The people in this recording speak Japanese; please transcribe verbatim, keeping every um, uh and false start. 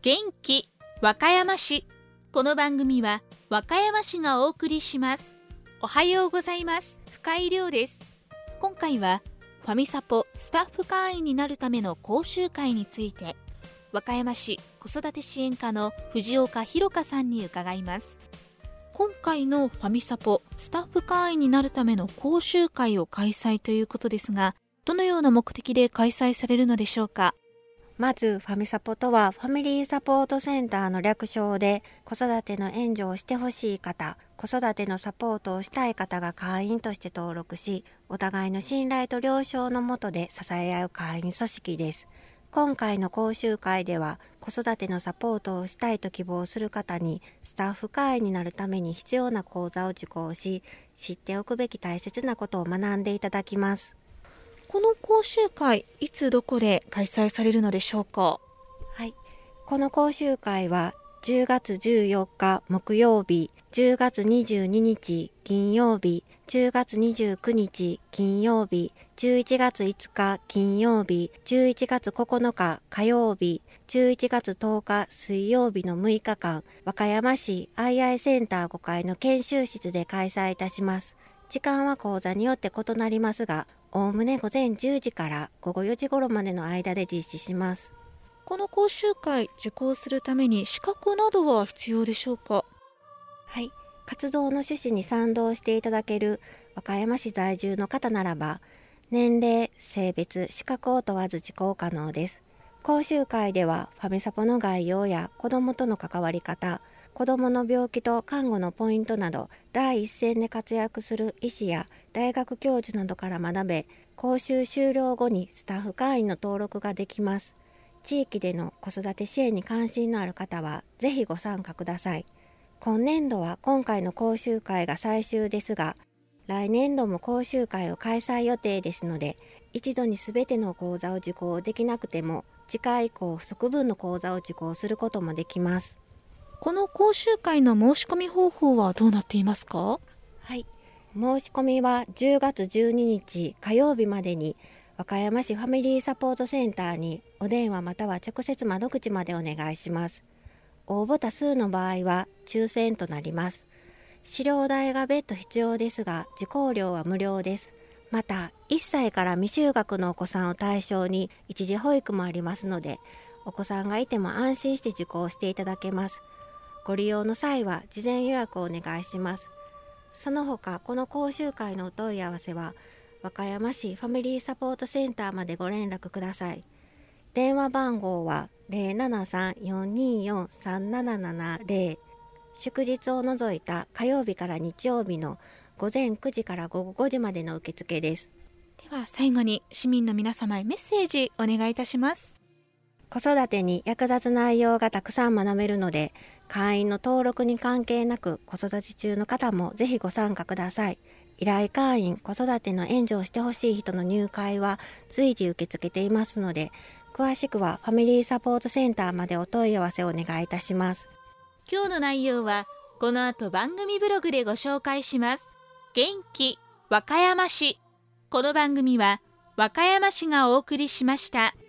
元気和歌山市。この番組は和歌山市がお送りします。おはようございます。深井亮です。今回はファミサポスタッフ会員になるための講習会について、和歌山市子育て支援課の藤岡弘香さんに伺います。今回のファミサポスタッフ会員になるための講習会を開催ということですが、どのような目的で開催されるのでしょうか。 まずファミサポとはファミリーサポートセンターの略称で、子育ての援助をしてほしい方、子育てのサポートをしたい方が会員として登録し、お互いの信頼と了承の下で支え合う会員組織です。今回の講習会では、子育てのサポートをしたいと希望する方にスタッフ会員になるために必要な講座を受講し、知っておくべき大切なことを学んでいただきます。 この講習会、いつどこで開催されるのでしょうか。 はい、この講習会はじゅうがつじゅうよっか木曜日、じゅうがつにじゅうににち金曜日、じゅうがつにじゅうくにち金曜日、じゅういちがついつか金曜日、じゅういちがつここのか火曜日、じゅういちがつとおか水曜日のむいかかん、和歌山市アイアイセンターごかいの研修室で開催いたします。時間は講座によって異なりますが、おおむね午前じゅうじからごごよじ頃までの間で実施します。 この講習会受講するために資格などは必要でしょうか。 はい、活動の趣旨に賛同していただける和歌山市在住の方ならば、年齢、性別、資格を問わず受講可能です。講習会ではファミサポの概要や子どもとの関わり方、子どもの病気と看護のポイントなど、第一線で活躍する医師や大学教授などから学べ、講習終了後にスタッフ会員の登録ができます。地域での子育て支援に関心のある方はぜひご参加ください。今年度は今回の講習会が最終ですが、来年度も講習会を開催予定ですので、一度にすべての講座を受講できなくても、次回以降不足分の講座を受講することもできます。 この講習会の申し込み方法はどうなっていますか。 はい、申し込みはじゅうがつじゅうににち火曜日までに和歌山市ファミリーサポートセンターにお電話または直接窓口までお願いします。応募多数の場合は抽選となります。資料代が別途必要ですが、受講料は無料です。またいっさいから未就学のお子さんを対象に一時保育もありますので、お子さんがいても安心して受講していただけます。ご利用の際は事前予約をお願いします。その他、この講習会のお問い合わせは和歌山市ファミリーサポートセンターまでご連絡ください。電話番号は ゼロななさんよんによんさんななななゼロ、祝日を除いた火曜日から日曜日のごぜんくじからごごごじまでの受付です。 では最後に市民の皆様へメッセージお願いいたします。 子育てに役立つ内容がたくさん学べるので、会員の登録に関係なく子育て中の方もぜひご参加ください。依頼会員、子育ての援助をしてほしい人の入会は随時受け付けていますので、詳しくはファミリーサポートセンターまでお問い合わせをお願いいたします。 今日の内容はこの後番組ブログでご紹介します。元気和歌山市。この番組は和歌山市がお送りしました。